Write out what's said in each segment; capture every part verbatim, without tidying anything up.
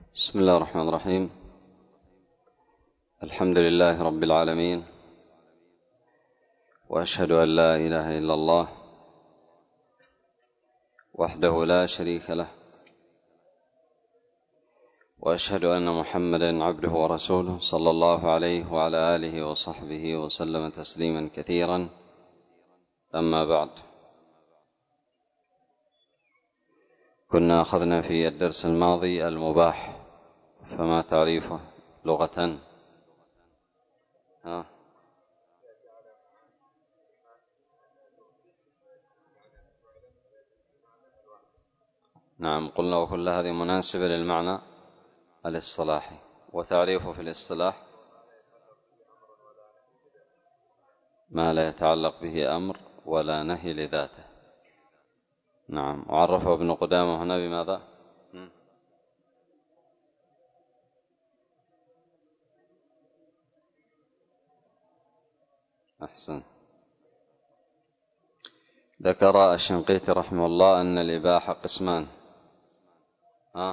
بسم الله الرحمن الرحيم. الحمد لله رب العالمين، وأشهد أن لا إله إلا الله وحده لا شريك له، وأشهد أن محمدا عبده ورسوله صلى الله عليه وعلى آله وصحبه وسلم تسليما كثيرا. أما بعد، كنا أخذنا في الدرس الماضي المباح، فما تعريفه لغة؟ ها؟ نعم، قلنا وكل هذه مناسبة للمعنى الاصطلاحي. وتعريفه في الاصطلاح ما لا يتعلق به أمر ولا نهي لذاته. نعم، وعرفه ابن قدامة هنا بماذا؟ أحسن. ذكر الشنقيطي رحمه الله أن الإباحة قسمان. ها؟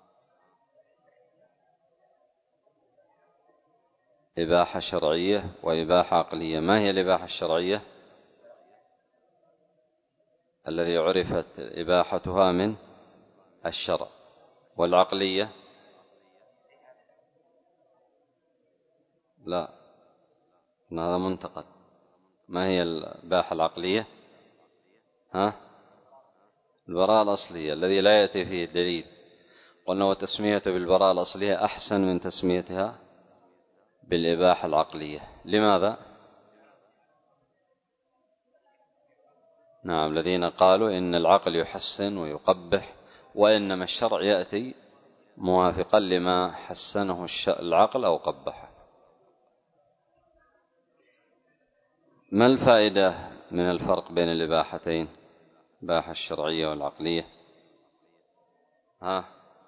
إباحة شرعية وإباحة عقلية. ما هي الإباحة الشرعية؟ الذي عرفت إباحتها من الشرع. والعقلية لا، هذا منتقد. ما هي الإباحة العقلية؟ ها؟ البراءة الأصلية الذي لا يأتي فيه الدليل. قلنا وتسميته بالبراءة الأصلية أحسن من تسميتها بالإباحة العقلية. لماذا؟ نعم، الذين قالوا إن العقل يحسن ويقبح، وإنما الشرع يأتي موافقا لما حسنه العقل أو قبحه. ما الفائدة من الفرق بين الإباحتين، الإباحة الشرعية والعقلية؟ ها؟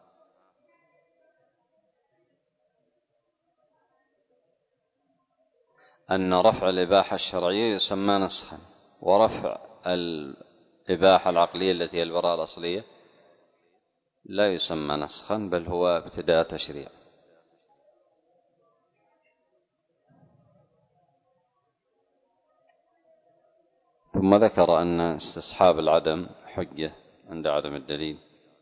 أن رفع الإباحة الشرعية يسمى نسخا، ورفع الإباحة العقلية التي هي البراءة الأصلية لا يسمى نسخا، بل هو ابتداء تشريع. ثم ذكر أن استصحاب العدم حجة عند عدم الدليل.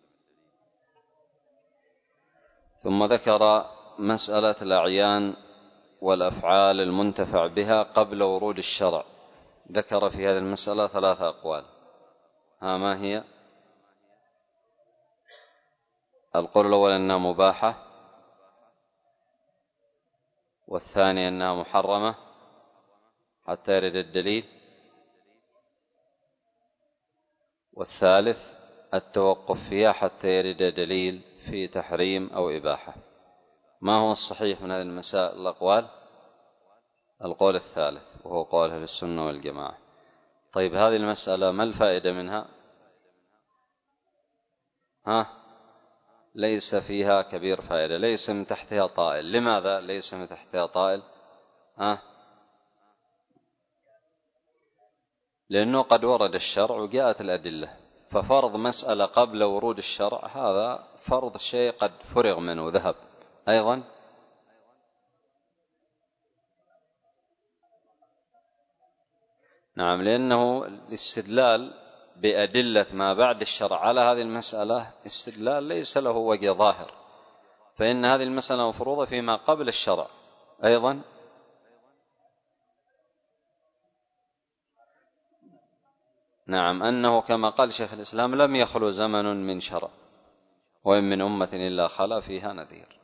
ثم ذكر مسألة الأعيان والأفعال المنتفع بها قبل ورود الشرع. ذكر في هذه المسألة ثلاثة أقوال. ها ما هي؟ القول الأول أنها مباحة، والثاني أنها محرمة حتى يرد الدليل، والثالث التوقف فيها حتى يرد دليل في تحريم أو إباحة. ما هو الصحيح من هذه المسائل الأقوال؟ القول الثالث، وهو قول أهل السنة والجماعة. طيب هذه المسألة ما الفائدة منها؟ ها؟ ليس فيها كبير فائدة، ليس من تحتها طائل. لماذا ليس من تحتها طائل؟ ها؟ لأنه قد ورد الشرع وجاءت الأدلة، ففرض مسألة قبل ورود الشرع هذا فرض شيء قد فرغ منه ذهب أيضا. نعم، لأنه الاستدلال بأدلة ما بعد الشرع على هذه المسألة استدلال ليس له وجه ظاهر، فإن هذه المسألة مفروضة فيما قبل الشرع أيضا. نعم، أنه كما قال شيخ الإسلام لم يخلو زمن من شرع، وإن من أمة إلا خلا فيها نذير.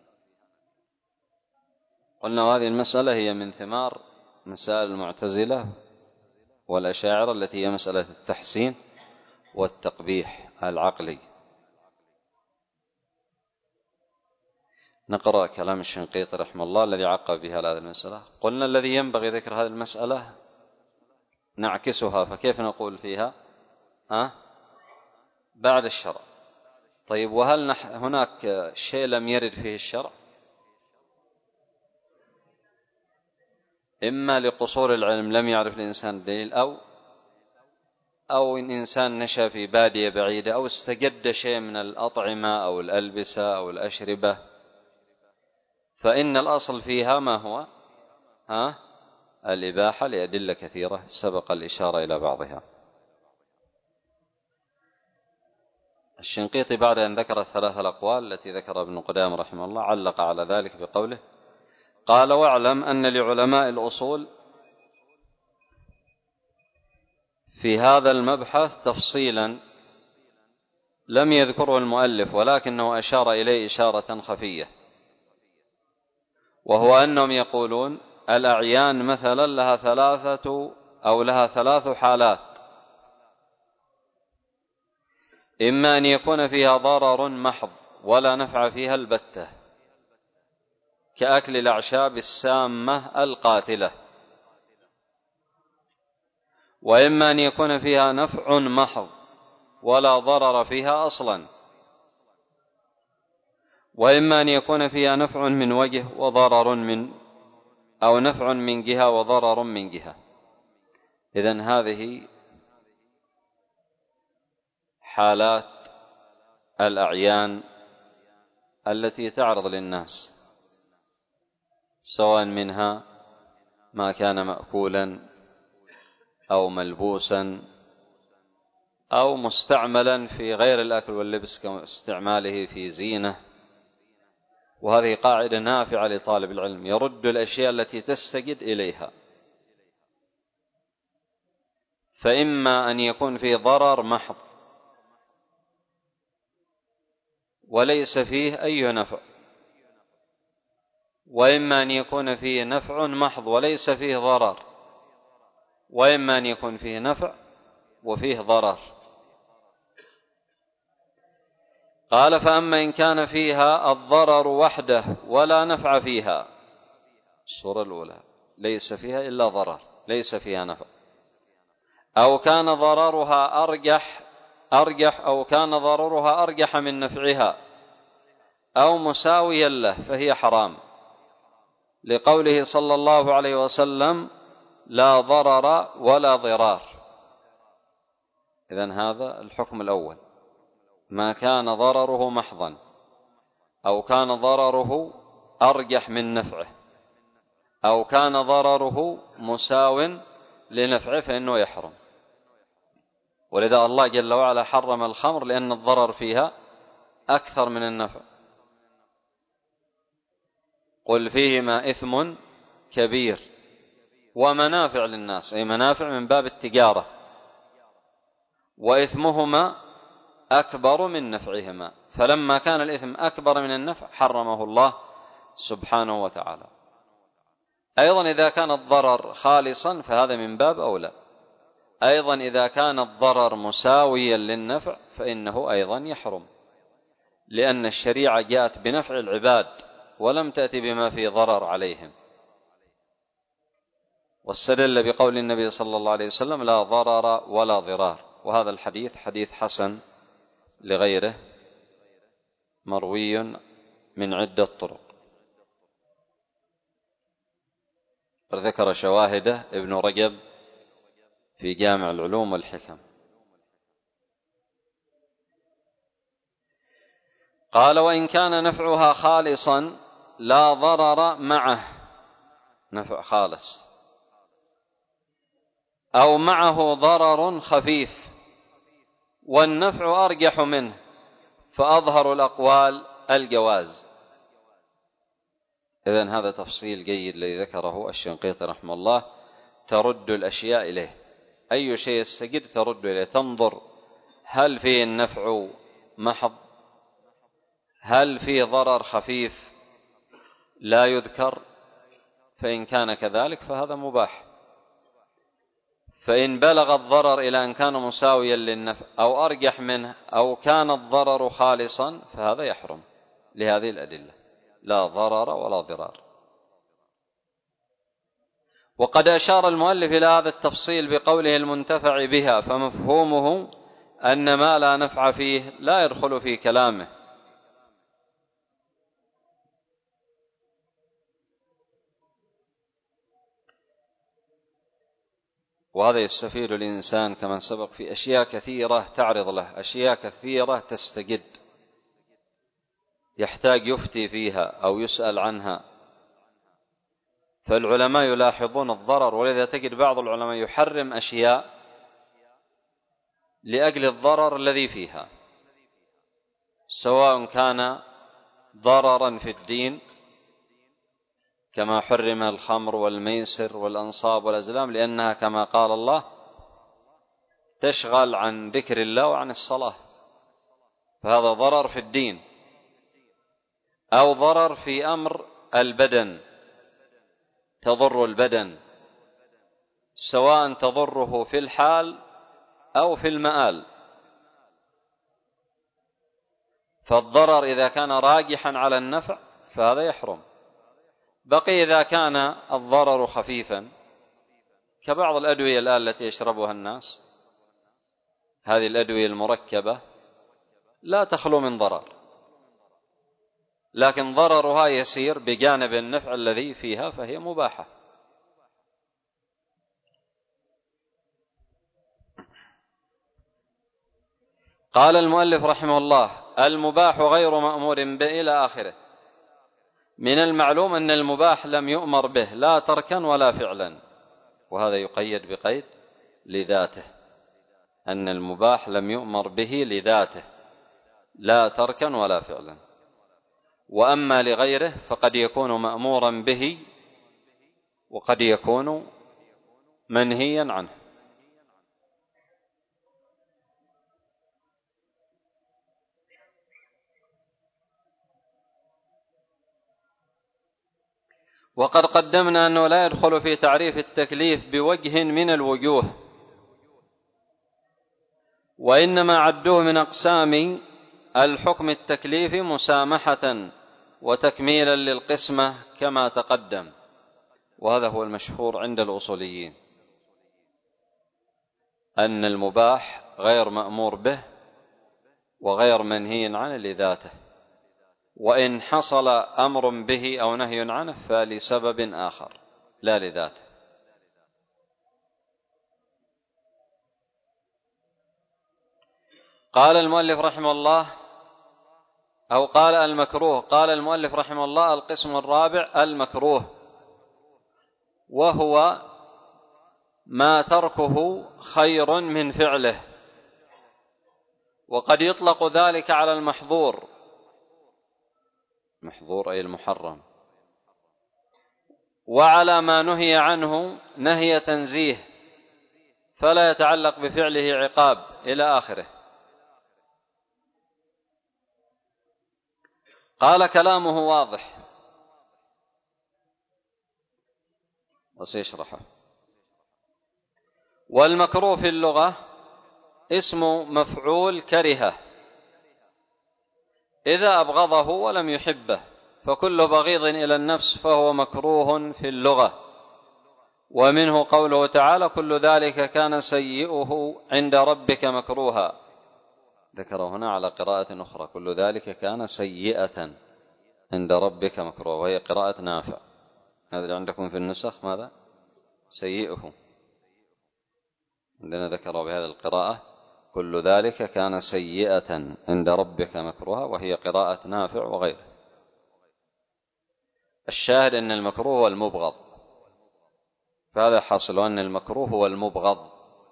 قلنا هذه المسألة هي من ثمار مسائل المعتزلة والأشاعرة التي هي مسألة التحسين والتقبيح العقلي. نقرأ كلام الشنقيطي رحمه الله الذي عقب بها هذه المسألة. قلنا الذي ينبغي ذكر هذه المسألة نعكسها، فكيف نقول فيها؟ ها؟ بعد الشرع. طيب، وهل هناك شيء لم يرد فيه الشرع؟ إما لقصور العلم لم يعرف الإنسان الدليل، أو أو إن إنسان نشأ في بادية بعيدة أو استجد شيء من الأطعمة أو الألبسة أو الأشربة، فإن الأصل فيها ما هو؟ ها؟ الإباحة، لأدلة كثيرة سبق الإشارة إلى بعضها. الشنقيطي بعد أن ذكر الثلاث الأقوال التي ذكر ابن قدامة رحمه الله علق على ذلك بقوله: قال: واعلم أن لعلماء الأصول في هذا المبحث تفصيلا لم يذكره المؤلف، ولكنه أشار إليه إشارة خفية، وهو أنهم يقولون الأعيان مثلا لها ثلاثة أو لها ثلاث حالات: إما أن يكون فيها ضرر محض ولا نفع فيها البتة كأكل الأعشاب السامة القاتلة، وإما أن يكون فيها نفع محض ولا ضرر فيها أصلا، وإما أن يكون فيها نفع من وجه وضرر من أو نفع من جهة وضرر من جهة. إذن هذه حالات الأعيان التي تعرض للناس، سواء منها ما كان مأكولا أو ملبوسا أو مستعملا في غير الأكل واللبس كاستعماله في زينة. وهذه قاعدة نافعة لطالب العلم، يرد الأشياء التي تستجد إليها، فإما أن يكون فيه ضرر محض وليس فيه أي نفع، وإما أن يكون فيه نفع محض وليس فيه ضرر، وإما أن يكون فيه نفع وفيه ضرر. قال: فأما إن كان فيها الضرر وحده ولا نفع فيها، الصورة الأولى ليس فيها إلا ضرر ليس فيها نفع، أو كان ضررها أرجح أرجح أو كان ضررها أرجح من نفعها أو مساويا له، فهي حرام، لقوله صلى الله عليه وسلم: لا ضرر ولا ضرار. إذن هذا الحكم الأول: ما كان ضرره محضا أو كان ضرره أرجح من نفعه أو كان ضرره مساو لنفعه فإنه يحرم. ولذا الله جل وعلا حرم الخمر لأن الضرر فيها أكثر من النفع. قل فيهما إثم كبير ومنافع للناس، أي منافع من باب التجارة، وإثمهما أكبر من نفعهما، فلما كان الإثم أكبر من النفع حرمه الله سبحانه وتعالى. أيضا إذا كان الضرر خالصا فهذا من باب أولى، أيضا إذا كان الضرر مساويا للنفع فإنه أيضا يحرم، لأن الشريعة جاءت بنفع العباد ولم تأتي بما فيه ضرر عليهم. واستدل بقول النبي صلى الله عليه وسلم: لا ضرر ولا ضرار. وهذا الحديث حديث حسن لغيره مروي من عدة طرق، ذكر شواهده ابن رجب في جامع العلوم والحكم. قال: وإن كان نفعها خالصا لا ضرر معه، نفع خالص، أو معه ضرر خفيف والنفع أرجح منه، فأظهر الأقوال الجواز. إذن هذا تفصيل جيد الذي ذكره الشنقيطي رحمه الله، ترد الأشياء إليه، أي شيء يستجد ترد إليه، تنظر هل فيه النفع محض، هل فيه ضرر خفيف لا يذكر، فإن كان كذلك فهذا مباح، فإن بلغ الضرر إلى أن كان مساويا للنفع أو أرجح منه أو كان الضرر خالصا فهذا يحرم لهذه الأدلة: لا ضرر ولا ضرار. وقد أشار المؤلف إلى هذا التفصيل بقوله المنتفع بها، فمفهومه أن ما لا نفع فيه لا يدخل في كلامه، وهذا يستفيد الإنسان كما سبق في أشياء كثيرة تعرض له، أشياء كثيرة تستجد يحتاج يفتي فيها أو يسأل عنها، فالعلماء يلاحظون الضرر، ولذا تجد بعض العلماء يحرم أشياء لأجل الضرر الذي فيها، سواء كان ضررا في الدين كما حرم الخمر والميسر والأنصاب والأزلام، لأنها كما قال الله تشغل عن ذكر الله وعن الصلاة، فهذا ضرر في الدين، أو ضرر في أمر البدن، تضر البدن سواء تضره في الحال أو في المآل، فالضرر إذا كان راجحا على النفع فهذا يحرم. بقي إذا كان الضرر خفيفا كبعض الأدوية الآن التي يشربها الناس، هذه الأدوية المركبة لا تخلو من ضرر، لكن ضررها يسير بجانب النفع الذي فيها فهي مباحة. قال المؤلف رحمه الله: المباح غير مأمور به إلى آخره. من المعلوم أن المباح لم يؤمر به لا تركا ولا فعلا، وهذا يقيد بقيد لذاته، أن المباح لم يؤمر به لذاته لا تركا ولا فعلا، وأما لغيره فقد يكون مأمورا به وقد يكون منهيا عنه. وقد قدمنا أنه لا يدخل في تعريف التكليف بوجه من الوجوه، وإنما عدوه من أقسام الحكم التكليفي مسامحة وتكميلا للقسمة كما تقدم، وهذا هو المشهور عند الأصوليين، أن المباح غير مأمور به وغير منهي عنه لذاته، وإن حصل أمر به أو نهي عنه فلسبب آخر لا لذاته. قال المؤلف رحمه الله أو قال المكروه. قال المؤلف رحمه الله: القسم الرابع المكروه، وهو ما تركه خير من فعله، وقد يطلق ذلك على المحظور، محظور أي المحرم، وعلى ما نهي عنه نهي تنزيه فلا يتعلق بفعله عقاب إلى آخره. قال: كلامه واضح، وسيشرحه. والمكروه في اللغة اسم مفعول كرهه إذا أبغضه ولم يحبه، فكل بغيض إلى النفس فهو مكروه في اللغة، ومنه قوله تعالى: كل ذلك كان سيئه عند ربك مكروها، ذكره هنا على قراءة أخرى: كل ذلك كان سيئة عند ربك مكروها، وهي قراءة نافع. هذا اللي عندكم في النسخ ماذا؟ سيئه، عندنا ذكره بهذه القراءة: كل ذلك كان سيئة عند ربك مكروها، وهي قراءة نافع وغيره. الشاهد أن المكروه هو المبغض، فهذا حاصل أن المكروه هو المبغض.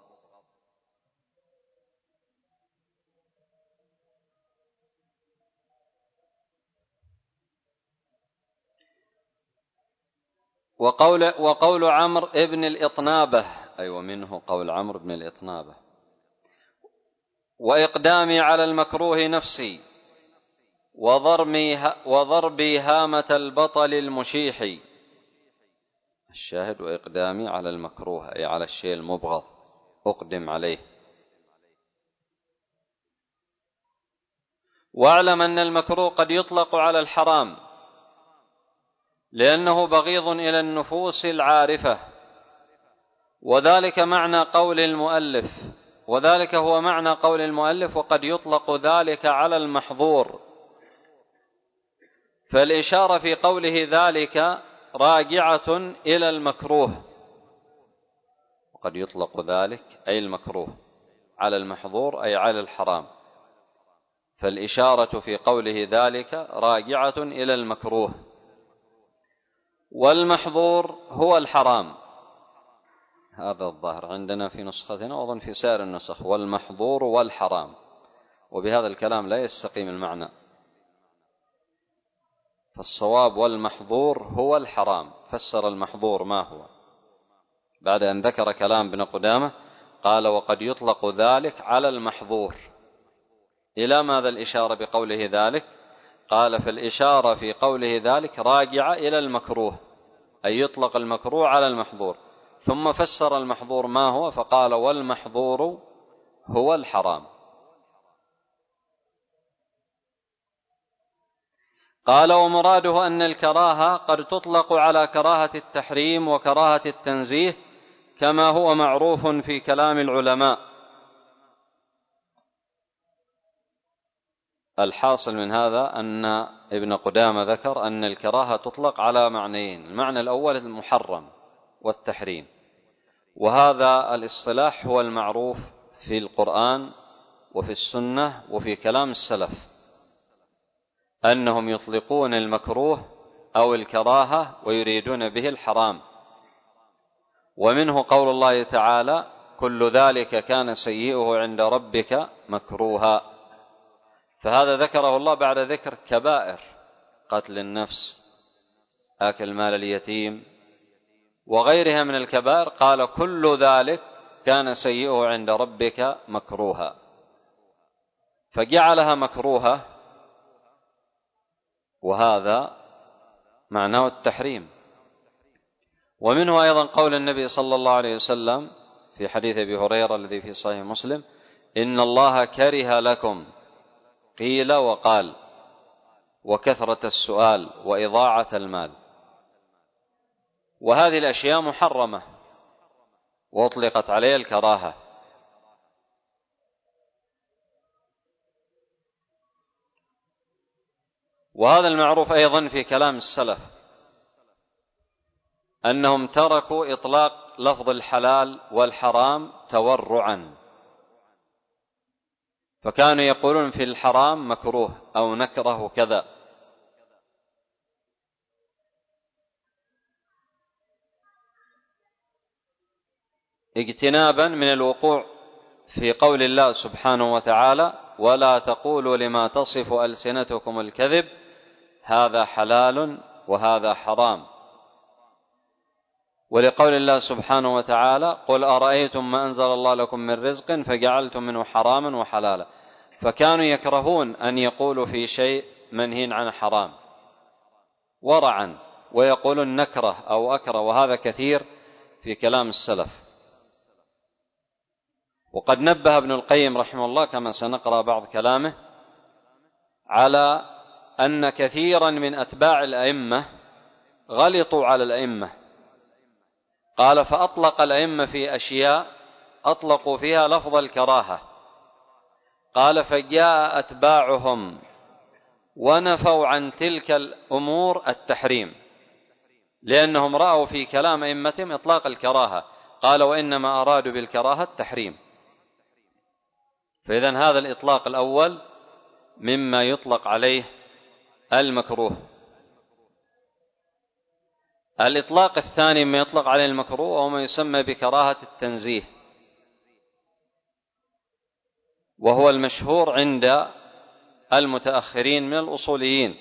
وقول, وقول عمرو ابن الإطنابة، أي أيوة منه قول عمرو بن الإطنابة: وإقدامي على المكروه نفسي وضربي هامة البطل المشيح. الشاهد: وإقدامي على المكروه أي على الشيء المبغض، أقدم عليه. واعلم أن المكروه قد يطلق على الحرام لأنه بغيض إلى النفوس العارفة، وذلك معنى قول المؤلف وذلك هو معنى قول المؤلف وقد يطلق ذلك على المحظور، فالإشارة في قوله ذلك راجعة إلى المكروه، وقد يطلق ذلك أي المكروه على المحظور أي على الحرام، فالإشارة في قوله ذلك راجعة إلى المكروه، والمحظور هو الحرام. هذا الظاهر عندنا في نسختنا وأظن في سائر النسخ، والمحظور والحرام، وبهذا الكلام لا يستقيم المعنى، فالصواب والمحظور هو الحرام. فسر المحظور ما هو بعد أن ذكر كلام ابن قدامة، قال وقد يطلق ذلك على المحظور. إلى ماذا الإشارة بقوله ذلك؟ قال فالإشارة في قوله ذلك راجعة إلى المكروه، أي يطلق المكروه على المحظور، ثم فسر المحظور ما هو فقال والمحظور هو الحرام. قال ومراده أن الكراهة قد تطلق على كراهة التحريم وكراهة التنزيه كما هو معروف في كلام العلماء. الحاصل من هذا أن ابن قدامة ذكر أن الكراهة تطلق على معنيين، المعنى الأول المحرم والتحريم، وهذا الاصطلاح هو المعروف في القرآن وفي السنة وفي كلام السلف، أنهم يطلقون المكروه أو الكراهة ويريدون به الحرام. ومنه قول الله تعالى كل ذلك كان سيئه عند ربك مكروها، فهذا ذكره الله بعد ذكر كبائر قتل النفس، أكل مال اليتيم، وغيرها من الكبائر، قال كل ذلك كان سيئه عند ربك مكروها، فجعلها مكروها، وهذا معناه التحريم. ومنه أيضا قول النبي صلى الله عليه وسلم في حديث أبي هريرة الذي في صحيح مسلم إن الله كره لكم قيل وقال وكثرة السؤال وإضاعة المال، وهذه الأشياء محرمة وأطلقت عليها الكراهة. وهذا المعروف أيضا في كلام السلف أنهم تركوا إطلاق لفظ الحلال والحرام تورعا، فكانوا يقولون في الحرام مكروه أو نكره كذا، اجتنابا من الوقوع في قول الله سبحانه وتعالى ولا تقولوا لما تصف ألسنتكم الكذب هذا حلال وهذا حرام، ولقول الله سبحانه وتعالى قل أرأيتم ما أنزل الله لكم من رزق فجعلتم منه حراما وحلالا، فكانوا يكرهون أن يقولوا في شيء منهي عن حرام ورعا، ويقولون نكره أو أكره، وهذا كثير في كلام السلف. وقد نبه ابن القيم رحمه الله كما سنقرأ بعض كلامه على أن كثيرا من أتباع الأئمة غلطوا على الأئمة، قال فأطلق الأئمة في أشياء أطلقوا فيها لفظ الكراهة، قال فجاء أتباعهم ونفوا عن تلك الأمور التحريم لأنهم رأوا في كلام أئمتهم إطلاق الكراهة، قال وإنما أرادوا بالكراهة التحريم. فإذن هذا الإطلاق الأول مما يطلق عليه المكروه. الإطلاق الثاني مما يطلق عليه المكروه وهو ما يسمى بكراهة التنزيه، وهو المشهور عند المتأخرين من الأصوليين،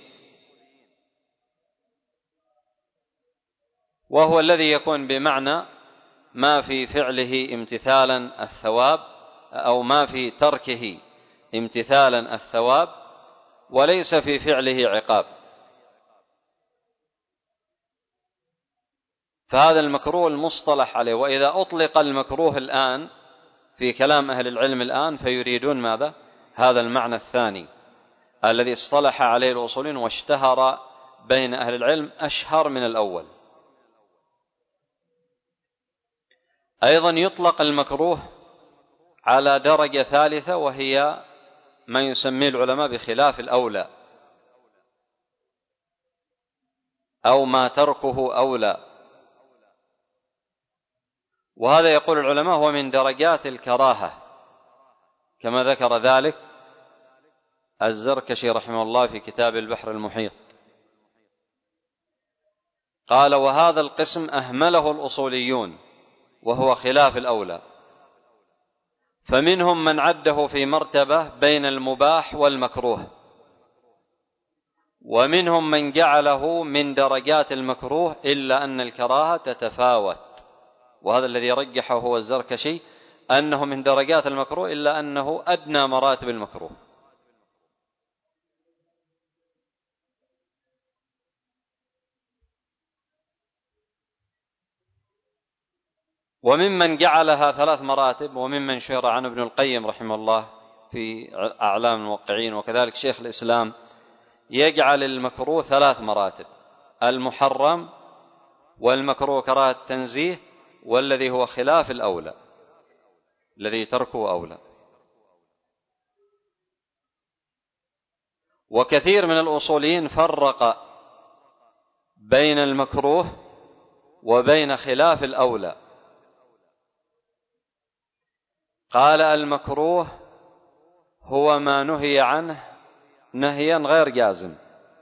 وهو الذي يكون بمعنى ما في فعله امتثالا الثواب أو ما في تركه امتثالا الثواب وليس في فعله عقاب، فهذا المكروه المصطلح عليه. وإذا أطلق المكروه الآن في كلام أهل العلم الآن فيريدون ماذا؟ هذا المعنى الثاني الذي اصطلح عليه الأصوليين واشتهر بين أهل العلم أشهر من الأول. أيضا يطلق المكروه على درجة ثالثة وهي ما يسميه العلماء بخلاف الأولى أو ما تركه أولى، وهذا يقول العلماء هو من درجات الكراهة، كما ذكر ذلك الزركشي رحمه الله في كتاب البحر المحيط. قال: وهذا القسم أهمله الأصوليون وهو خلاف الأولى، فمنهم من عده في مرتبة بين المباح والمكروه، ومنهم من جعله من درجات المكروه، إلا أن الكراهة تتفاوت. وهذا الذي رجحه هو الزركشي، أنه من درجات المكروه إلا أنه أدنى مراتب المكروه. وممن جعلها ثلاث مراتب، وممن شهر عن ابن القيم رحمه الله في أعلام الموقعين، وكذلك شيخ الإسلام، يجعل المكروه ثلاث مراتب: المحرم، والمكروه كراهة التنزيه، والذي هو خلاف الأولى الذي تركه أولى. وكثير من الأصوليين فرق بين المكروه وبين خلاف الأولى. قال: المكروه هو ما نهي عنه نهيا غير جازم،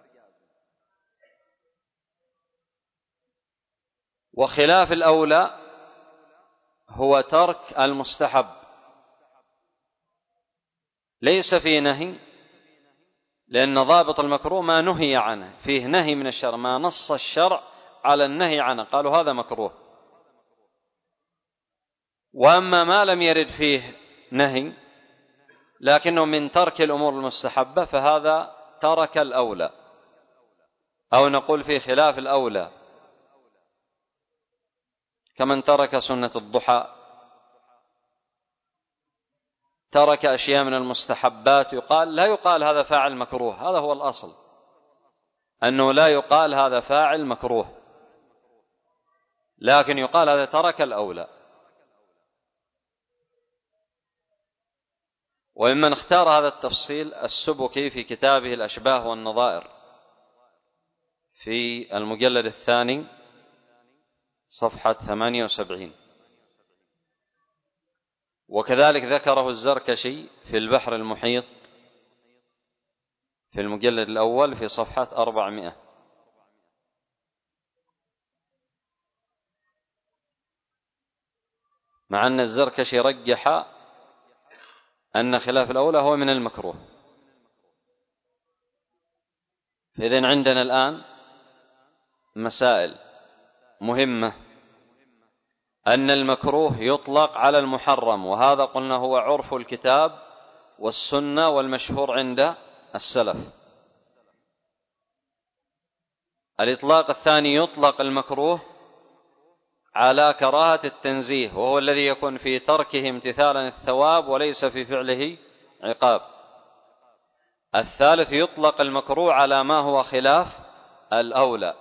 وخلاف الأولى هو ترك المستحب، ليس فيه نهي، لأن ضابط المكروه ما نهي عنه، فيه نهي من الشرع، ما نص الشرع على النهي عنه قالوا هذا مكروه. وأما ما لم يرد فيه نهي لكنه من ترك الأمور المستحبة فهذا ترك الأولى، أو نقول في خلاف الأولى، كمن ترك سنة الضحى، ترك أشياء من المستحبات. يقال لا يقال هذا فاعل مكروه، هذا هو الأصل، أنه لا يقال هذا فاعل مكروه، لكن يقال هذا ترك الأولى. وممن اختار هذا التفصيل السبكي في كتابه الأشباه والنظائر في المجلد الثاني صفحة ثمانية وسبعين، وكذلك ذكره الزركشي في البحر المحيط في المجلد الأول في صفحة أربعمائة. مع أن الزركشي رجح أن خلاف الأولى هو من المكروه. فإذن عندنا الآن مسائل مهمة: أن المكروه يطلق على المحرم، وهذا قلنا هو عرف الكتاب والسنة والمشهور عند السلف. الإطلاق الثاني: يطلق المكروه على كراهة التنزيه، وهو الذي يكون في تركه امتثالا الثواب وليس في فعله عقاب. الثالث: يطلق المكروه على ما هو خلاف الأولى.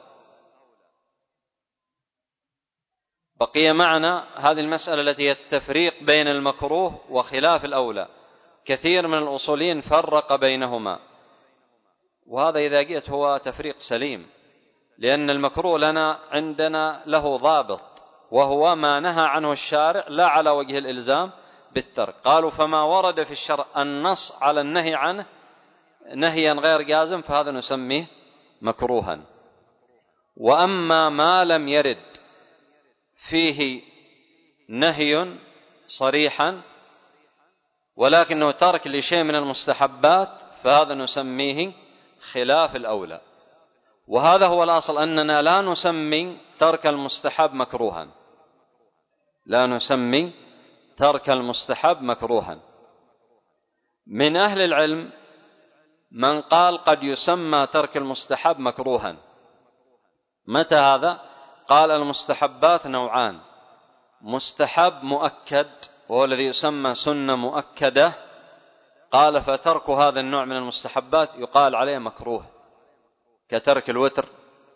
بقي معنا هذه المسألة التي هي التفريق بين المكروه وخلاف الأولى. كثير من الأصوليين فرق بينهما، وهذا إذا جئت هو تفريق سليم، لأن المكروه لنا عندنا له ضابط، وهو ما نهى عنه الشارع لا على وجه الإلزام بالترك. قالوا: فما ورد في الشرع النص على النهي عنه نهيا غير جازم فهذا نسميه مكروها. وأما ما لم يرد فيه نهي صريحا ولكنه ترك لشيء من المستحبات فهذا نسميه خلاف الأولى. وهذا هو الأصل، أننا لا نسمي ترك المستحب مكروها، لا نسمي ترك المستحب مكروها. من أهل العلم من قال قد يسمى ترك المستحب مكروها. متى هذا؟ قال: المستحبات نوعان: مستحب مؤكد وهو الذي يسمى سنة مؤكدة، قال فترك هذا النوع من المستحبات يقال عليه مكروه، كترك الوتر،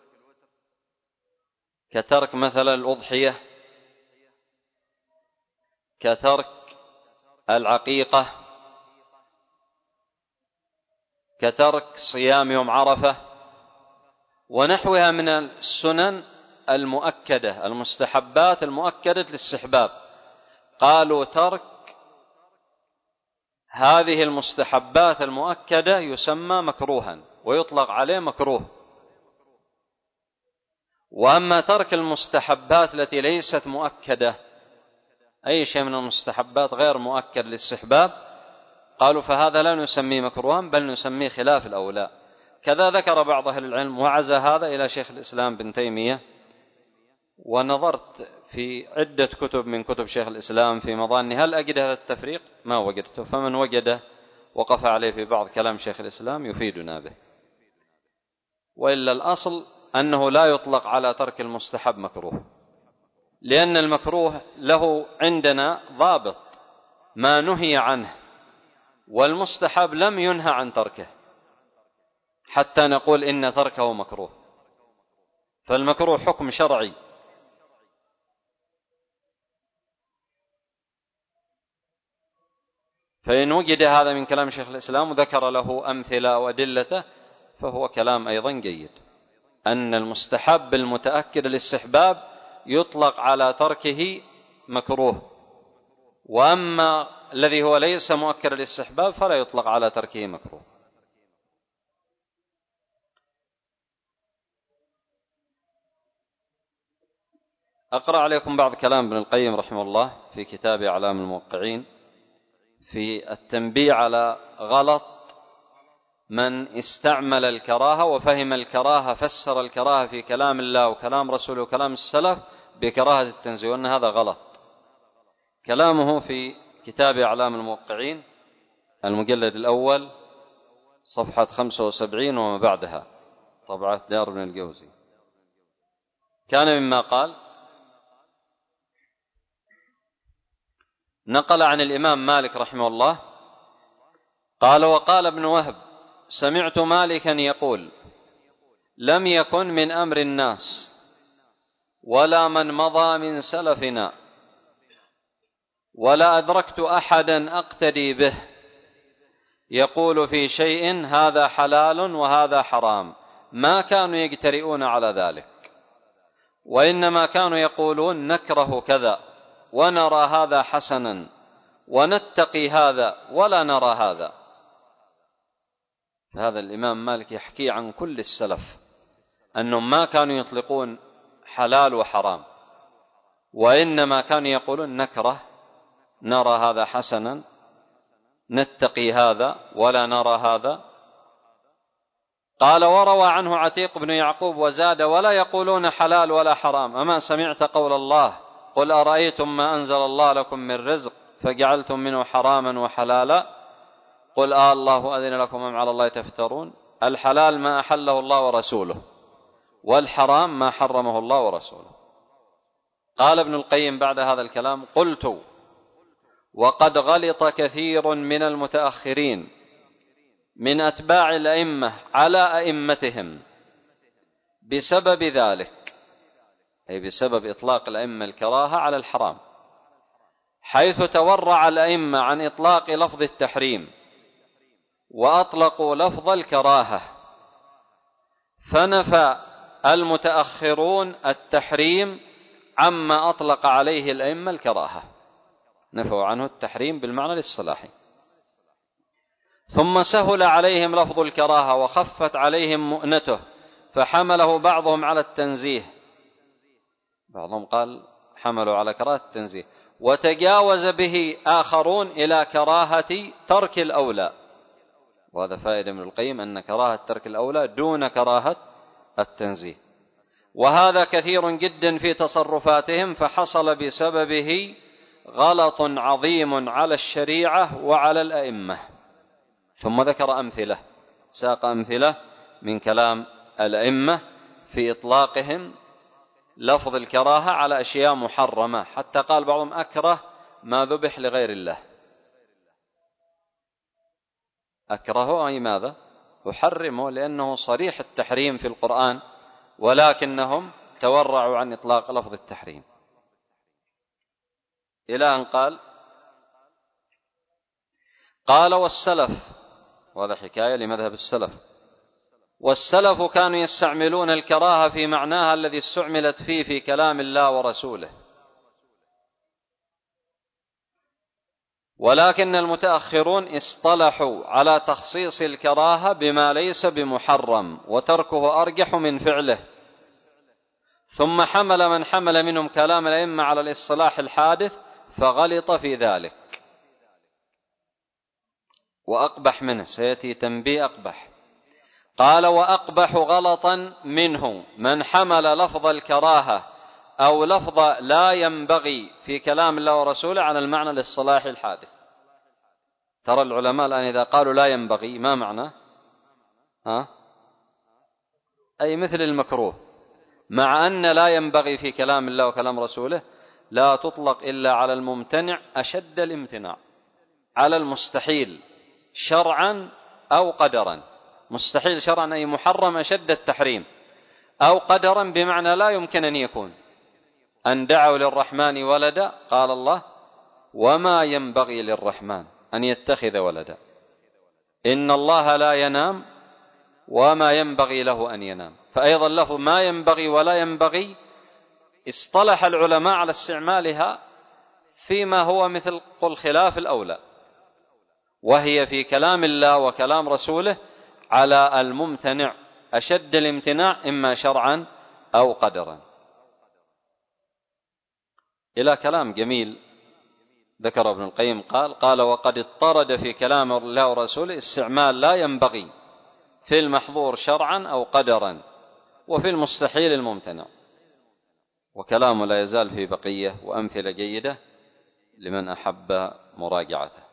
كترك مثلا الأضحية، كترك العقيقة، كترك صيام يوم عرفة ونحوها من السنن المؤكدة، المستحبات المؤكدة للاستحباب، قالوا ترك هذه المستحبات المؤكدة يسمى مكروها ويطلق عليه مكروه. وأما ترك المستحبات التي ليست مؤكدة، أي شيء من المستحبات غير مؤكد للاستحباب، قالوا فهذا لا نسميه مكروها بل نسميه خلاف الأولى. كذا ذكر بعض أهل العلم وعزى هذا إلى شيخ الإسلام بن تيمية، ونظرت في عدة كتب من كتب شيخ الإسلام في مظاني هل أجد هذا التفريق؟ ما وجدته، فمن وجده وقف عليه في بعض كلام شيخ الإسلام يفيدنا به. وإلا الأصل أنه لا يطلق على ترك المستحب مكروه، لأن المكروه له عندنا ضابط ما نهي عنه، والمستحب لم ينهى عن تركه حتى نقول إن تركه مكروه، فالمكروه حكم شرعي. فإن وجد هذا من كلام شيخ الإسلام وذكر له أمثلة وأدلته فهو كلام أيضا جيد، أن المستحب المتأكد للاستحباب يطلق على تركه مكروه، وأما الذي هو ليس مؤكد للاستحباب فلا يطلق على تركه مكروه. أقرأ عليكم بعض كلام ابن القيم رحمه الله في كتاب أعلام الموقعين في التنبيه على غلط من استعمل الكراهة وفهم الكراهة، فسر الكراهة في كلام الله وكلام رسوله وكلام السلف بكراهة التنزيه، وأن هذا غلط. كلامه في كتاب أعلام الموقعين المجلد الأول صفحة خمسة وسبعين وما بعدها، طبعة دار بن الجوزي. كان مما قال: نقل عن الإمام مالك رحمه الله قال: وقال ابن وهب: سمعت مالكا يقول: لم يكن من أمر الناس ولا من مضى من سلفنا ولا أدركت أحدا أقتدي به يقول في شيء هذا حلال وهذا حرام ما كانوا يجترئون على ذلك، وإنما كانوا يقولون نكره كذا ونرى هذا حسنا ونتقي هذا ولا نرى هذا. هذا الإمام مالك يحكي عن كل السلف أنهم ما كانوا يطلقون حلال وحرام، وإنما كانوا يقولون نكره، نرى هذا حسنا، نتقي هذا ولا نرى هذا. قال: وروى عنه عتيق بن يعقوب وزاد: ولا يقولون حلال ولا حرام. أما سمعت قول الله: قل أرأيتم ما أنزل الله لكم من رزق فجعلتم منه حراما وحلالا قل آه الله أذن لكم أم على الله تفترون. الحلال ما أحله الله ورسوله، والحرام ما حرمه الله ورسوله. قال ابن القيم بعد هذا الكلام: قلت: وقد غلط كثير من المتأخرين من أتباع الأئمة على أئمتهم بسبب ذلك، أي بسبب إطلاق الأئمة الكراهة على الحرام، حيث تورع الأئمة عن إطلاق لفظ التحريم وأطلقوا لفظ الكراهة، فنفى المتأخرون التحريم عما أطلق عليه الأئمة الكراهة، نفوا عنه التحريم بالمعنى الاصطلاحي. ثم سهل عليهم لفظ الكراهة وخفت عليهم مؤنته، فحمله بعضهم على التنزيه، بعضهم قال حملوا على كراهة التنزيه، وتجاوز به آخرون إلى كراهة ترك الأولى. وهذا فائدة من القيم أن كراهة ترك الأولى دون كراهة التنزيه، وهذا كثير جدا في تصرفاتهم، فحصل بسببه غلط عظيم على الشريعة وعلى الأئمة. ثم ذكر أمثلة، ساق أمثلة من كلام الأئمة في إطلاقهم لفظ الكراهة على أشياء محرمة، حتى قال بعضهم أكره ما ذبح لغير الله. أكرهه أي ماذا؟ أحرمه، لأنه صريح التحريم في القرآن، ولكنهم تورعوا عن إطلاق لفظ التحريم، إلى أن قال: قال والسلف، وهذا حكاية لمذهب السلف، والسلف كانوا يستعملون الكراهة في معناها الذي استعملت فيه في كلام الله ورسوله، ولكن المتأخرون اصطلحوا على تخصيص الكراهة بما ليس بمحرم وتركه أرجح من فعله، ثم حمل من حمل منهم كلام الأئمة على الاصطلاح الحادث فغلط في ذلك. وأقبح منه سيأتي تنبيه أقبح. قال: وأقبح غلطا منه من حمل لفظ الكراهة أو لفظ لا ينبغي في كلام الله ورسوله على المعنى الاصطلاحي الحادث. ترى العلماء الآن إذا قالوا لا ينبغي ما معنى؟ ها؟ أي مثل المكروه، مع أن لا ينبغي في كلام الله وكلام رسوله لا تطلق إلا على الممتنع أشد الامتناع، على المستحيل شرعا أو قدرا. مستحيل شرعا أي محرم أشد التحريم، أو قدرا بمعنى لا يمكن أن يكون. أن دعوا للرحمن ولدا قال الله: وما ينبغي للرحمن أن يتخذ ولدا، إن الله لا ينام وما ينبغي له أن ينام. فأيضا لفظ ما ينبغي ولا ينبغي اصطلح العلماء على استعمالها فيما هو مثل قل خلاف الأولى، وهي في كلام الله وكلام رسوله على الممتنع أشد الامتناع إما شرعا أو قدرا. إلى كلام جميل ذكر ابن القيم قال قال وقد اضطرد في كلام الله ورسوله استعمال لا ينبغي في المحظور شرعا أو قدرا، وفي المستحيل الممتنع. وكلامه لا يزال في بقية وأمثلة جيدة لمن أحب مراجعته.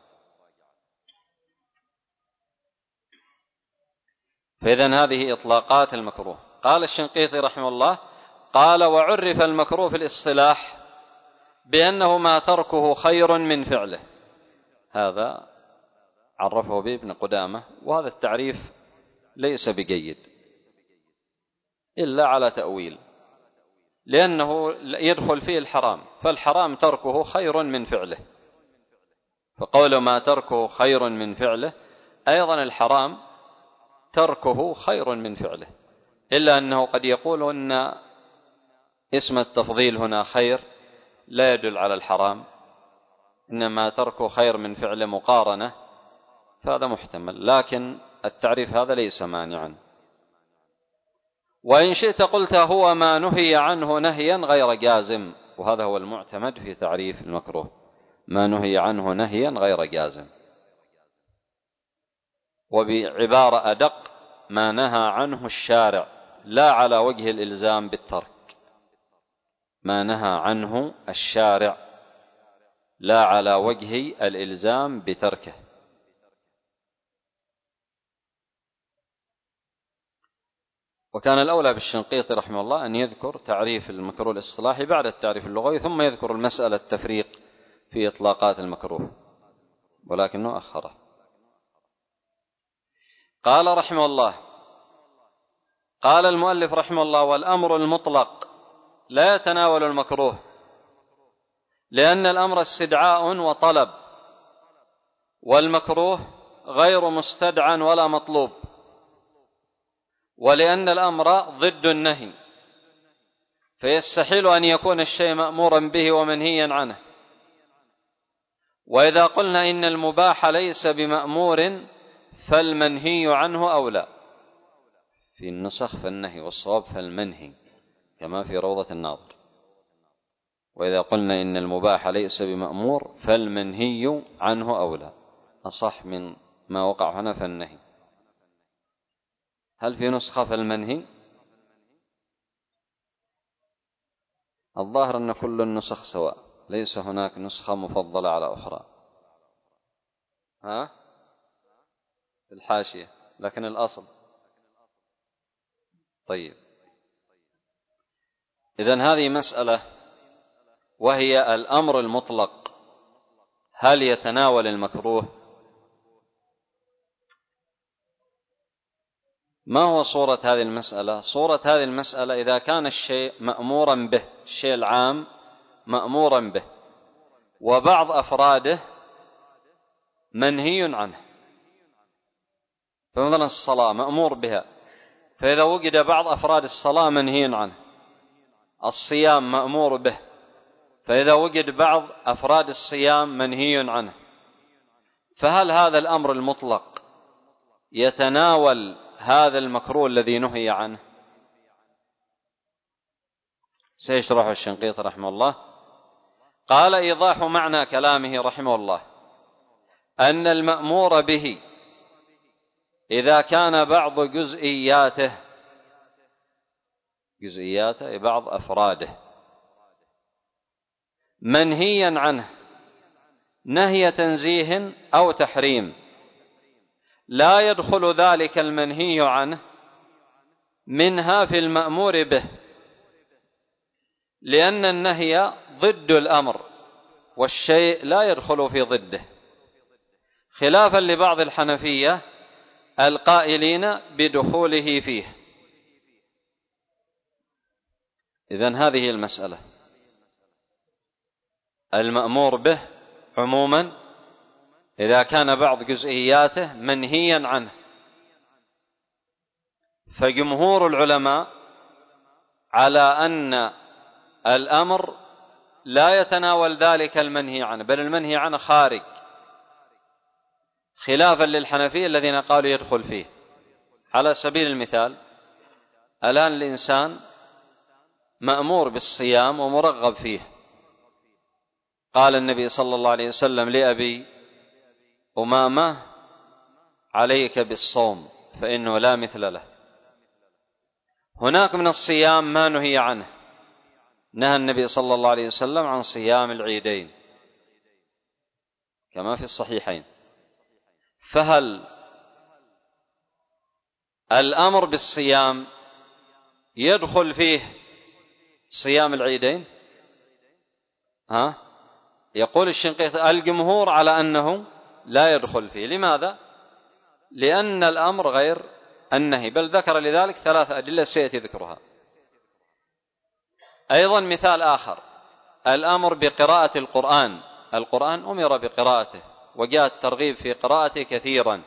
فإذن هذه إطلاقات المكروه. قال الشنقيطي رحمه الله: قال: وعرف المكروه في الاصطلاح بأنه ما تركه خير من فعله. هذا عرفه به ابن قدامة، وهذا التعريف ليس بجيد إلا على تأويل، لأنه يدخل فيه الحرام، فالحرام تركه خير من فعله، فقول ما تركه خير من فعله أيضا الحرام تركه خير من فعله، إلا أنه قد يقول أن اسم التفضيل هنا خير لا يدل على الحرام، إنما تركه خير من فعله مقارنة، فهذا محتمل، لكن التعريف هذا ليس مانعا. وإن شئت قلت هو ما نهي عنه نهيا غير جازم، وهذا هو المعتمد في تعريف المكروه، ما نهي عنه نهيا غير جازم. وبعبارة أدق: ما نهى عنه الشارع لا على وجه الإلزام بالترك. ما نهى عنه الشارع لا على وجه الإلزام بتركه. وكان الأولى بالشنقيطي رحمه الله أن يذكر تعريف المكروه الاصطلاحي بعد التعريف اللغوي، ثم يذكر المسألة التفريق في إطلاقات المكروه، ولكنه أخره. قال رحمه الله: قال المؤلف رحمه الله: والأمر المطلق لا يتناول المكروه، لأن الأمر استدعاء وطلب، والمكروه غير مستدعى ولا مطلوب، ولأن الأمر ضد النهي، فيستحيل أن يكون الشيء مأمورا به ومنهيا عنه. وإذا قلنا إن المباح ليس بمأمور فالمنهي عنه أولى. في النسخ فالنهي، والصواب فالمنهي كما في روضة الناظر. وإذا قلنا إن المباح ليس بمأمور فالمنهي عنه أولى، أصح من ما وقع هنا فالنهي. هل في نسخة فالمنهي؟ الظاهر أن كل النسخ سواء، ليس هناك نسخة مفضلة على أخرى. ها؟ في الحاشية، لكن الأصل. طيب، إذن هذه مسألة، وهي الأمر المطلق هل يتناول المكروه؟ ما هو صورة هذه المسألة؟ صورة هذه المسألة إذا كان الشيء مأمورا به، الشيء العام مأمورا به، وبعض أفراده منهي عنه. فمثلا الصلاة مأمور بها فإذا وجد بعض أفراد الصلاة منهي عنه، الصيام مأمور به، فإذا وجد بعض أفراد الصيام منهي عنه، فهل هذا الأمر المطلق يتناول هذا المكروه الذي نهي عنه؟ سيشرح الشنقيطي رحمه الله. قال: إيضاح معنى كلامه رحمه الله أن المأمور به إذا كان بعض جزئياته جزئياته بعض أفراده منهيا عنه نهي تنزيه أو تحريم، لا يدخل ذلك المنهي عنه منها في المأمور به، لأن النهي ضد الأمر والشيء لا يدخل في ضده، خلافا لبعض الحنفية القائلين بدخوله فيه. إذن هذه المسألة، المأمور به عموما إذا كان بعض جزئياته منهيا عنه، فجمهور العلماء على أن الأمر لا يتناول ذلك المنهي عنه، بل المنهي عنه خارج، خلافا للحنفية الذين قالوا يدخل فيه. على سبيل المثال، الآن الإنسان مأمور بالصيام ومرغب فيه، قال النبي صلى الله عليه وسلم لأبي أمامة: عليك بالصوم فإنه لا مثل له. هناك من الصيام ما نهي عنه، نهى النبي صلى الله عليه وسلم عن صيام العيدين كما في الصحيحين، فهل الأمر بالصيام يدخل فيه صيام العيدين؟ ها؟ يقول الشنقيطي: الجمهور على أنه لا يدخل فيه. لماذا؟ لأن الأمر غير النهي، بل ذكر لذلك ثلاث أدلة سيأتي ذكرها. أيضا مثال آخر، الأمر بقراءة القرآن، القرآن أمر بقراءته وجاء الترغيب في قراءته كثيرا: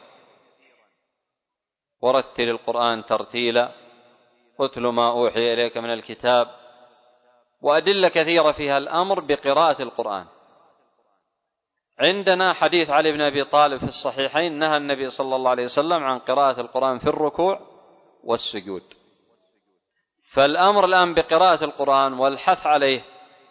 ورتل القرآن ترتيلا، اتل ما أوحي إليك من الكتاب، وأدلة كثيرة فيها الأمر بقراءة القرآن. عندنا حديث علي بن أبي طالب في الصحيحين نهى النبي صلى الله عليه وسلم عن قراءة القرآن في الركوع والسجود، فالأمر الآن بقراءة القرآن والحث عليه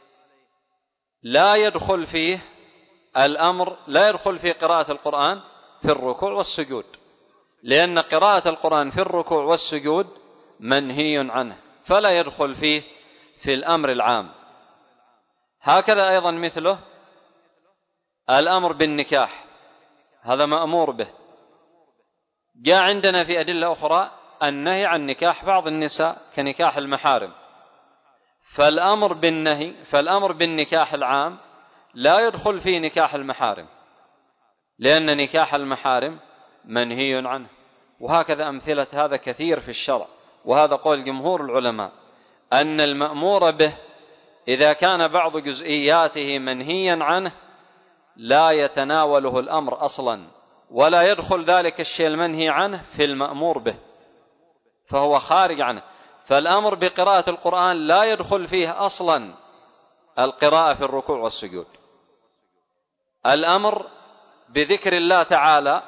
لا يدخل فيه الأمر لا يدخل في قراءة القرآن في الركوع والسجود، لأن قراءة القرآن في الركوع والسجود منهي عنه، فلا يدخل فيه في الأمر العام. هكذا أيضا مثله الأمر بالنكاح، هذا مأمور به، جاء عندنا في أدلة أخرى النهي عن نكاح بعض النساء كنكاح المحارم، فالأمر بالنهي فالأمر بالنكاح العام لا يدخل في نكاح المحارم، لأن نكاح المحارم منهي عنه. وهكذا أمثلة هذا كثير في الشرع، وهذا قول جمهور العلماء أن المأمور به إذا كان بعض جزئياته منهيا عنه لا يتناوله الأمر أصلا، ولا يدخل ذلك الشيء المنهي عنه في المأمور به، فهو خارج عنه. فالأمر بقراءة القرآن لا يدخل فيه أصلا القراءة في الركوع والسجود. الأمر بذكر الله تعالى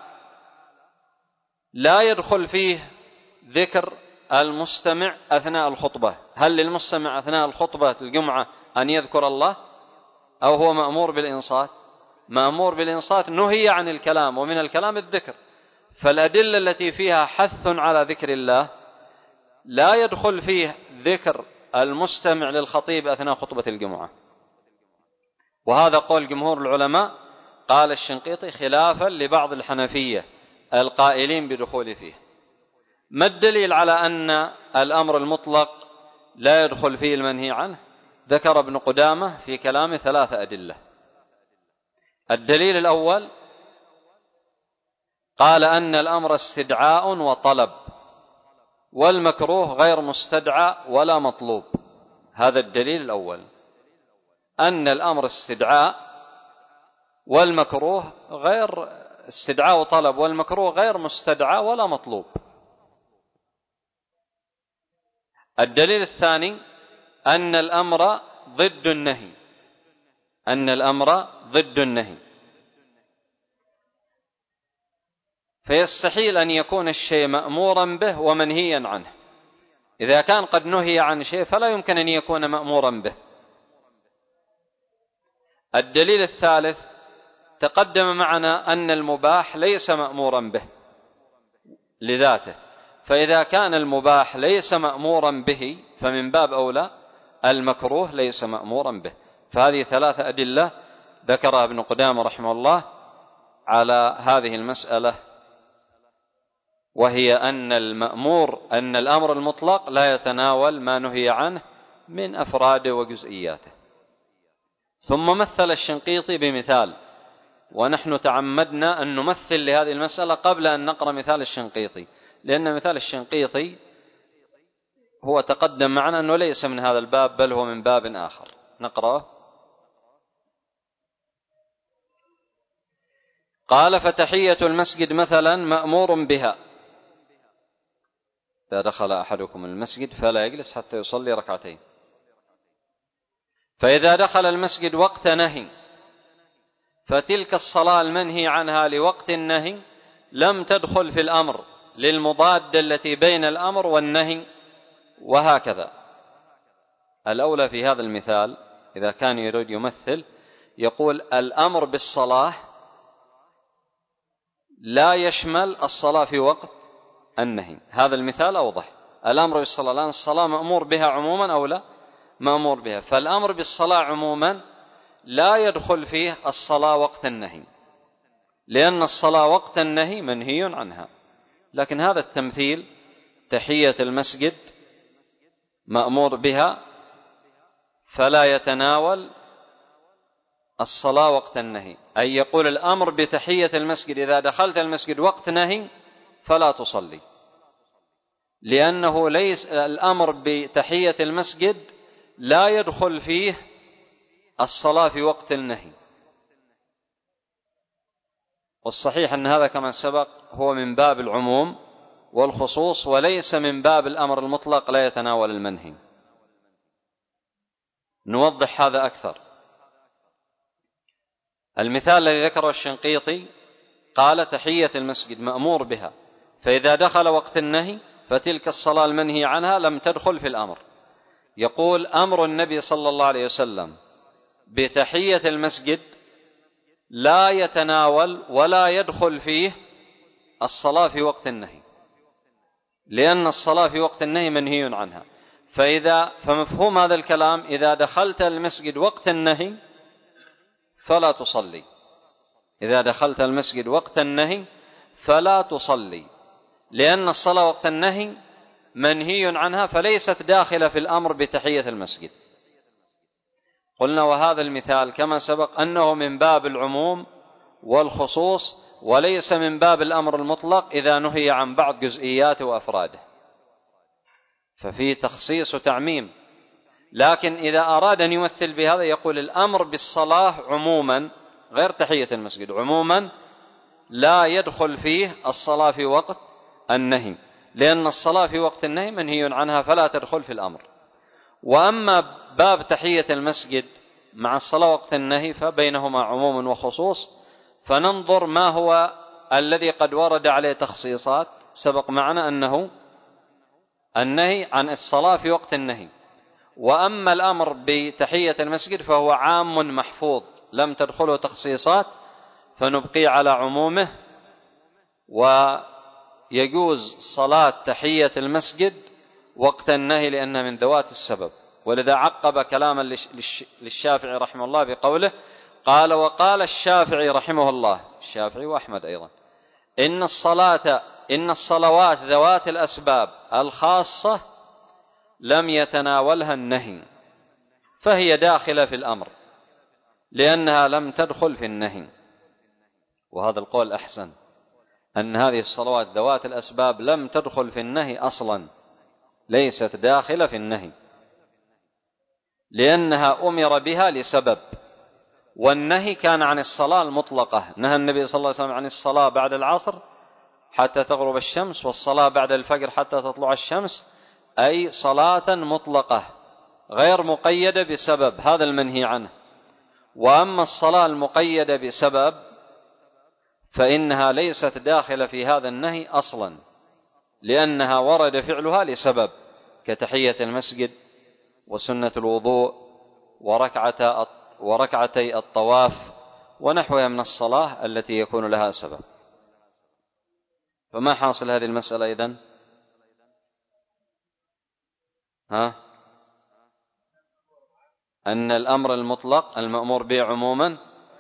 لا يدخل فيه ذكر المستمع أثناء الخطبة. هل للمستمع أثناء الخطبة الجمعة أن يذكر الله، أو هو مأمور بالإنصات؟ مأمور بالإنصات، نهي عن الكلام، ومن الكلام الذكر. فالأدلة التي فيها حث على ذكر الله لا يدخل فيه ذكر المستمع للخطيب أثناء خطبة الجمعة. وهذا قول جمهور العلماء. قال الشنقيطي: خلافا لبعض الحنفية القائلين بدخول فيه. ما الدليل على أن الأمر المطلق لا يدخل فيه المنهي عنه؟ ذكر ابن قدامة في كلامه ثلاثة أدلة. الدليل الأول قال أن الأمر استدعاء وطلب، والمكروه غير مستدعى ولا مطلوب. هذا الدليل الأول، أن الأمر استدعاء والمكروه غير استدعاء وطلب، والمكروه غير مستدعى ولا مطلوب. الدليل الثاني أن الأمر ضد النهي، أن الأمر ضد النهي، فيستحيل أن يكون الشيء مأمورا به ومنهيا عنه. إذا كان قد نهي عن شيء فلا يمكن أن يكون مأمورا به. الدليل الثالث تقدم معنا أن المباح ليس مأمورا به لذاته، فإذا كان المباح ليس مأمورا به فمن باب أولى المكروه ليس مأمورا به. فهذه ثلاثة أدلة ذكرها ابن قدامة رحمه الله على هذه المسألة، وهي أن المأمور أن الأمر المطلق لا يتناول ما نهي عنه من أفراده وجزئياته. ثم مثل الشنقيطي بمثال، ونحن تعمدنا أن نمثل لهذه المسألة قبل أن نقرأ مثال الشنقيطي، لأن مثال الشنقيطي هو تقدم معنا أنه ليس من هذا الباب بل هو من باب آخر. نقرأه. قال: فتحية المسجد مثلا مأمور بها، إذا دخل أحدكم المسجد فلا يجلس حتى يصلي ركعتين، فإذا دخل المسجد وقت نهي فتلك الصلاة المنهي عنها لوقت النهي لم تدخل في الأمر للمضادة التي بين الأمر والنهي، وهكذا. الأولى في هذا المثال إذا كان يريد يمثل يقول الأمر بالصلاة لا يشمل الصلاة في وقت النهي. هذا المثال أوضح. الأمر بالصلاة، لأن الصلاة مأمور بها عموما أو لا مأمور بها، فالأمر بالصلاة عموما لا يدخل فيه الصلاة وقت النهي، لأن الصلاة وقت النهي منهي عنها. لكن هذا التمثيل تحية المسجد مأمور بها فلا يتناول الصلاة وقت النهي، أي يقول الأمر بتحية المسجد إذا دخلت المسجد وقت نهي فلا تصلي، لأنه ليس الأمر بتحية المسجد لا يدخل فيه الصلاة في وقت النهي. والصحيح أن هذا كما سبق هو من باب العموم والخصوص وليس من باب الأمر المطلق لا يتناول المنهي. نوضح هذا أكثر. المثال الذي ذكره الشنقيطي قال تحية المسجد مأمور بها، فإذا دخل وقت النهي فتلك الصلاة المنهي عنها لم تدخل في الأمر. يقول أمر النبي صلى الله عليه وسلم بتحية المسجد لا يتناول ولا يدخل فيه الصلاة في وقت النهي، لأن الصلاة في وقت النهي منهي عنها. فإذا فمفهوم هذا الكلام إذا دخلت المسجد وقت النهي فلا تصلي، إذا دخلت المسجد وقت النهي فلا تصلي، لأن الصلاة وقت النهي منهي عنها فليست داخلة في الأمر بتحية المسجد. قلنا وهذا المثال كما سبق أنه من باب العموم والخصوص وليس من باب الأمر المطلق إذا نهي عن بعض جزئياته وأفراده، ففيه تخصيص وتعميم. لكن إذا أراد أن يمثل بهذا يقول الأمر بالصلاة عموما غير تحية المسجد عموما لا يدخل فيه الصلاة في وقت النهي، لأن الصلاة في وقت النهي منهي عنها فلا تدخل في الأمر. وأما باب تحية المسجد مع الصلاة وقت النهي فبينهما عموم وخصوص، فننظر ما هو الذي قد ورد عليه تخصيصات. سبق معنا أنه النهي عن الصلاة في وقت النهي، وأما الأمر بتحية المسجد فهو عام محفوظ لم تدخله تخصيصات، فنبقي على عمومه، ويجوز صلاة تحية المسجد وقت النهي لأنه من ذوات السبب. ولذا عقب كلاما للشافعي رحمه الله بقوله قال: وقال الشافعي رحمه الله، الشافعي وأحمد أيضا، إن الصلاة إن الصلوات ذوات الأسباب الخاصة لم يتناولها النهي فهي داخلة في الأمر لأنها لم تدخل في النهي. وهذا القول أحسن، أن هذه الصلوات ذوات الأسباب لم تدخل في النهي أصلا، ليست داخلة في النهي، لأنها أمر بها لسبب. والنهي كان عن الصلاة المطلقة، نهى النبي صلى الله عليه وسلم عن الصلاة بعد العصر حتى تغرب الشمس، والصلاة بعد الفجر حتى تطلع الشمس، أي صلاة مطلقة غير مقيدة بسبب، هذا المنهي عنه. وأما الصلاة المقيدة بسبب فإنها ليست داخلة في هذا النهي أصلا، لأنها ورد فعلها لسبب، كتحية المسجد وسنة الوضوء وركعتي الطواف ونحوها من الصلاة التي يكون لها سبب. فما حاصل هذه المسألة إذن؟ ها؟ أن الأمر المطلق المأمور به عموما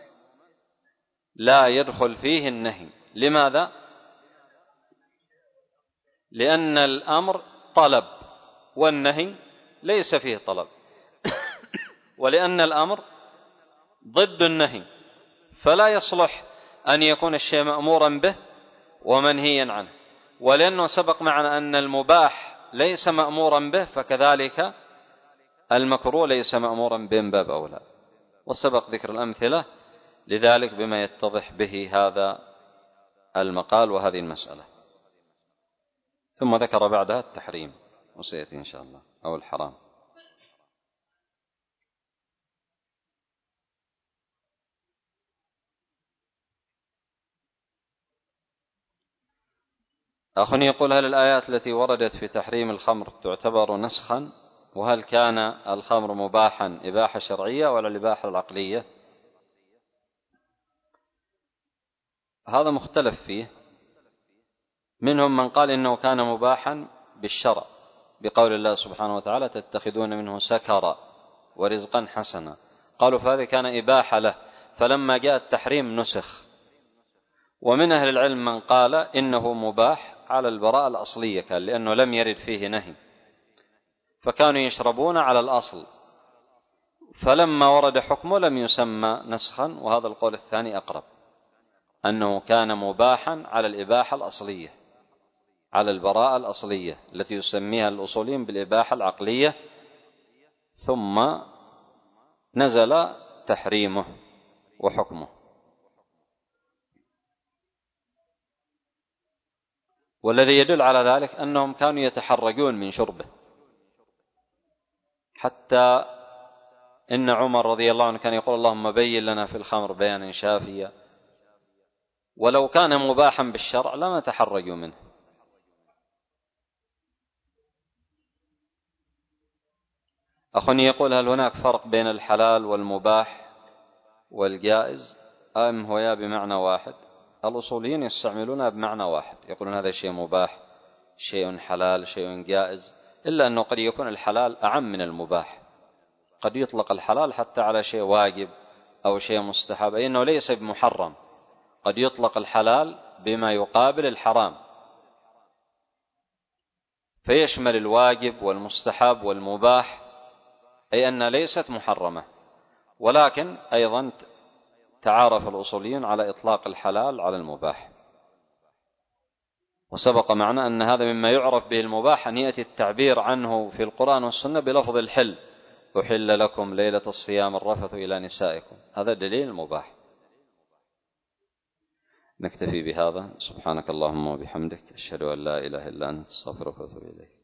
لا يدخل فيه النهي. لماذا؟ لأن الأمر طلب والنهي ليس فيه طلب، ولأن الأمر ضد النهي، فلا يصلح أن يكون الشيء مأمورا به ومنهيا عنه. ولأنه سبق معنا أن المباح ليس مأمورا به، فكذلك المكروه ليس مأمورا به من باب أولى، وسبق ذكر الأمثلة لذلك بما يتضح به هذا المقال وهذه المسألة. ثم ذكر بعدها التحريم وسيأتي إن شاء الله، أو الحرام. أخ يقول: هل الآيات التي وردت في تحريم الخمر تعتبر نسخا؟ وهل كان الخمر مباحا إباحة شرعية ولا الإباحة العقلية؟ هذا مختلف فيه. منهم من قال إنه كان مباحا بالشرع بقول الله سبحانه وتعالى: تتخذون منه سكرا ورزقا حسنا. قالوا فهذا كان إباحة له، فلما جاء التحريم نسخ. ومن أهل العلم من قال إنه مباح على البراءة الأصلية، كان لأنه لم يرد فيه نهي، فكانوا يشربون على الأصل، فلما ورد حكمه لم يسمى نسخا. وهذا القول الثاني أقرب، أنه كان مباحا على الإباحة الأصلية، على البراءة الأصلية التي يسميها الأصوليين بالإباحة العقلية، ثم نزل تحريمه وحكمه. والذي يدل على ذلك أنهم كانوا يتحرجون من شربه، حتى إن عمر رضي الله عنه كان يقول: اللهم بين لنا في الخمر بيانا شافيا. ولو كان مباحا بالشرع لما تحرجوا منه. أخني يقول: هل هناك فرق بين الحلال والمباح والجائز أم هو بمعنى واحد؟ الأصوليين يستعملونها بمعنى واحد، يقولون هذا شيء مباح، شيء حلال، شيء جائز، إلا أنه قد يكون الحلال أعم من المباح. قد يطلق الحلال حتى على شيء واجب أو شيء مستحب، أي أنه ليس بمحرم. قد يطلق الحلال بما يقابل الحرام، فيشمل الواجب والمستحب والمباح، أي أنها ليست محرمة. ولكن أيضا تعارف الأصوليين على إطلاق الحلال على المباح. وسبق معنا أن هذا مما يعرف به المباح أن يأتي التعبير عنه في القرآن والسنة بلفظ الحل: أحل لكم ليلة الصيام الرفث إلى نسائكم. هذا دليل المباح. نكتفي بهذا. سبحانك اللهم وبحمدك، أشهد أن لا إله إلا أنت، أستغفرك وأتوب إليك.